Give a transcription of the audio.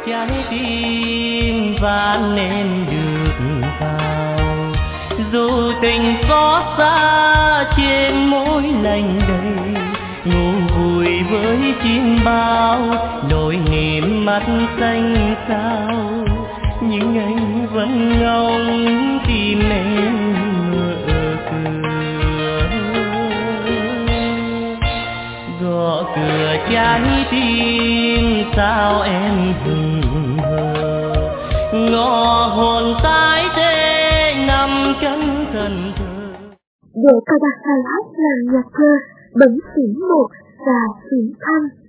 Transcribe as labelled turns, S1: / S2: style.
S1: trái tim ván nên được vào, dù tình xót xa trên môi lạnh đầy, ngủ vùi với chim bao nỗi niềm mắt xanh sao, nhưng anh vẫn ngóng tìm em mở cửa, gõ cửa trái tim sao em hững hờ, ngõ hồn tái thế nằm cánh thần thờ.
S2: Để cài đặt bài hát làm nhạc thơ Bấm phím 1 và phím thanh.